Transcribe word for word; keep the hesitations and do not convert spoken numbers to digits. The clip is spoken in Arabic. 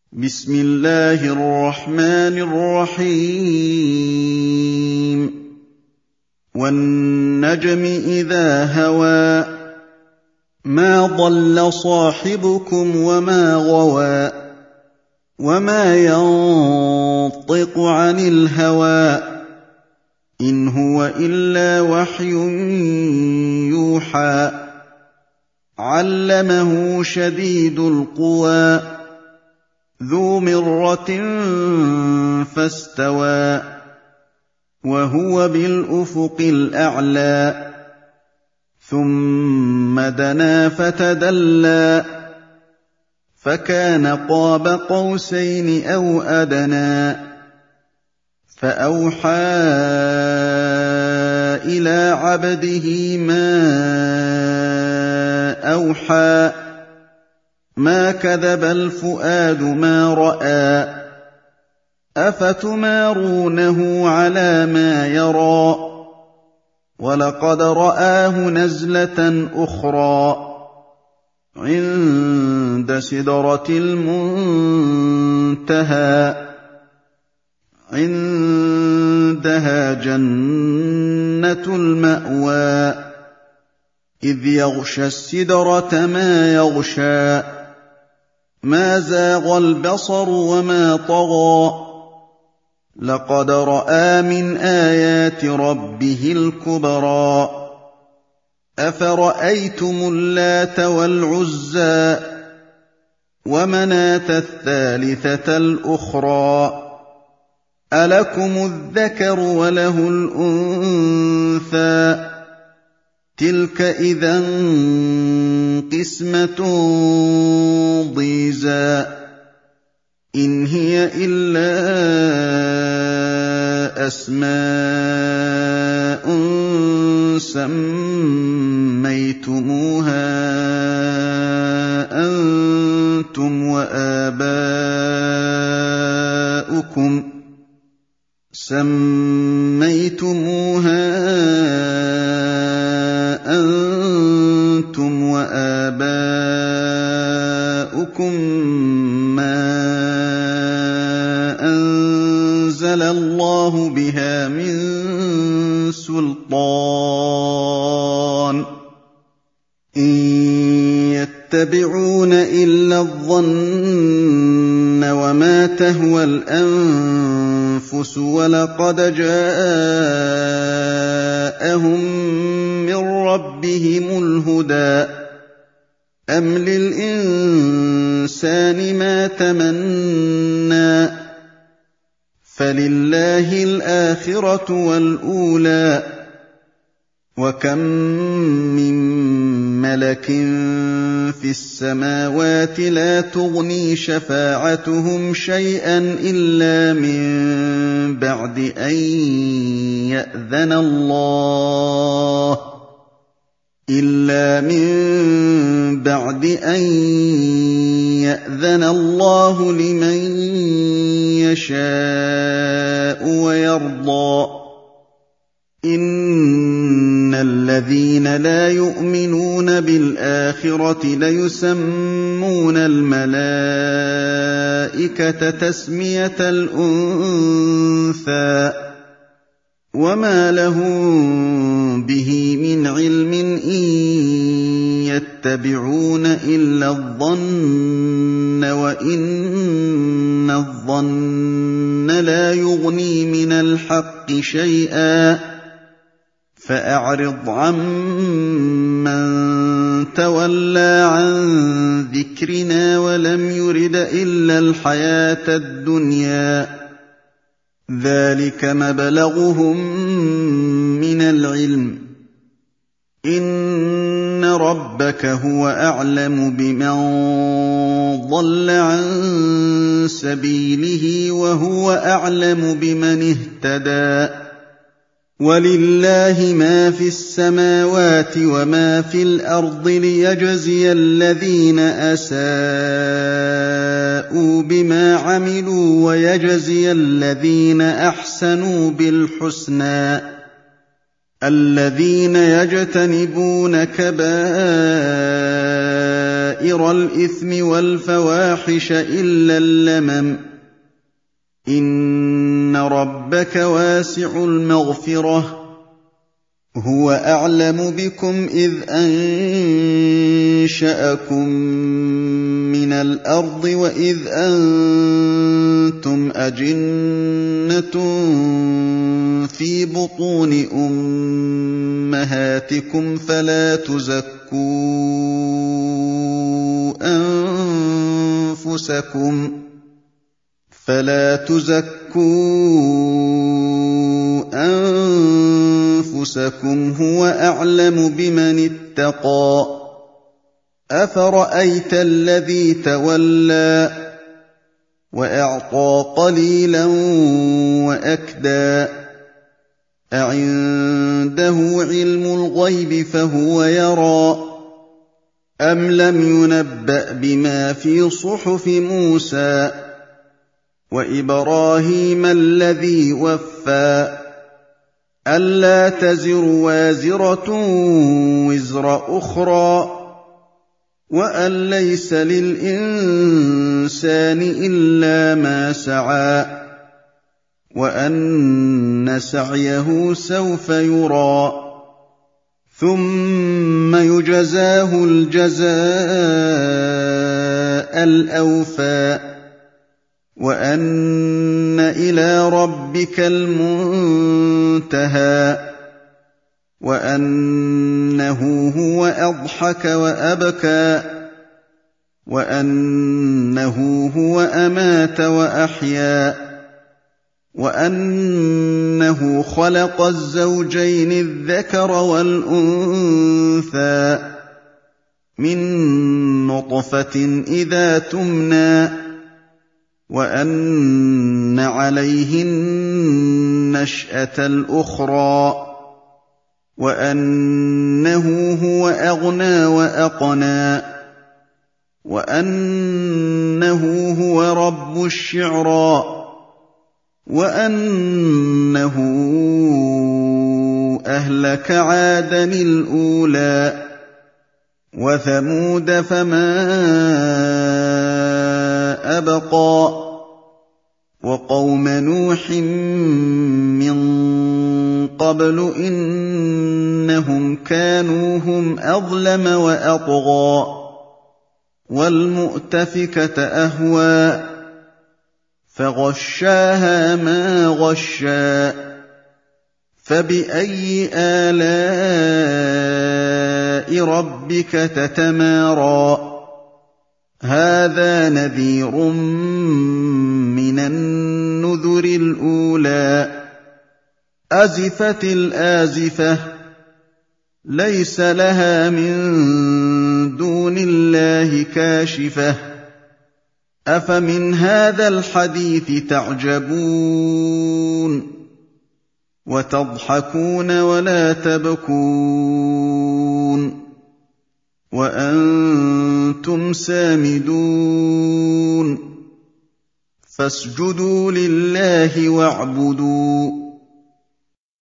بسم الله الرحمن الرحيم والنجم إذا هوى ما ضل صاحبكم وما غوى وما ينطق عن الهوى إن هو إلا وحي يوحى علمه شديد القوى ذو مرة فاستوى وهو بالأفق الأعلى ثم دنا فتدلى فكان قاب قوسين أو أدنى فأوحى إلى عبده ما أوحى ما كذب الفؤاد ما رأى أفتمارونه على ما يرى ولقد رآه نزلة أخرى عند سدرة المنتهى عندها جنة المأوى إذ يغشى السدرة ما يغشى ما زاغ البصر وما طغى لقد رأى من آيات ربه الكبرى أفرأيتم اللات والعزى ومناة الثالثة الأخرى ألكم الذكر وله الأنثى تلك إذا قسمة ضيزى إن هي إلا أسماء سميتموها أنتم وآباؤكم سميتموها أنتم وآباؤكم ما أنزل الله بها من سلطان إن يتبعون إلا الظن وما تهوى الأنفس ولقد جاءهم من ربهم الهدى أم للإنسان ما تمنى فلله الآخرة والأولى وكم من ملك في السماوات لا تغني شفاعتهم شيئا إلا من بعد أن يأذن الله إلا من بعد أن يأذن الله لمن يشاء ويرضى إن الذين لا يؤمنون بالآخرة ليسمون الملائكة تسمية الأنثى وما لهم به من علم إن يتبعون إلا الظن وإن الظن لا يغني من الحق شيئا فأعرض عمن تولى عن ذكرنا ولم يرد إلا الحياة الدنيا ذلك مبلغهم من العلم إن ربك هو أعلم بمن ضل عن سبيله وهو أعلم بمن اهتدى ولله ما في السماوات وما في الأرض ليجزي الذين أساءوا بما عملوا ويجزي الذين أحسنوا بالحسنى الذين يجتنبون كبائر كبائر الإثم والفواحش إلا اللمم إن ربك واسع المغفرة هو أعلم بكم إذ أنشأكم من الأرض وإذ أنتم أجنة في بطون أمهاتكم فلا تزكوا أنفسكم فلا تزكوا أنفسكم هو أعلم بمن اتقى أفرأيت الذي تولى وأعطى قليلا وأكدى أعنده علم الغيب فهو يرى أم لم ينبأ بما في صحف موسى وإبراهيم الذي وفى ألا تزر وازرة وزر أخرى وأن ليس للإنسان إلا ما سعى وأن سعيه سوف يرى ثم يجزاه الجزاء الأوفى وأن إلى ربك المنتهى وأنه هو أضحك وأبكى وأنه هو أمات وأحيا وأنه خلق الزوجين الذكر والأنثى من نطفة إذا تمنى وأن عليه النشأة الأخرى وأنه هو أغنى وأقنى وأنه هو رب الشعرى وأنه أهلك عادا الأولى وثمود فما أبقى وقوم نوح من قبل إنهم كانوا هم أظلم وأطغى والمؤتفكة أهوى فغشاها ما غشى فبأي آلاء ربك تتمارى هذا نذير من النذر الأولى أزفت الآزفة ليس لها من دون الله كاشفة أفمن هذا الحديث تعجبون وتضحكون ولا تبكون وأنتم سامدون فاسجدوا لله واعبدوا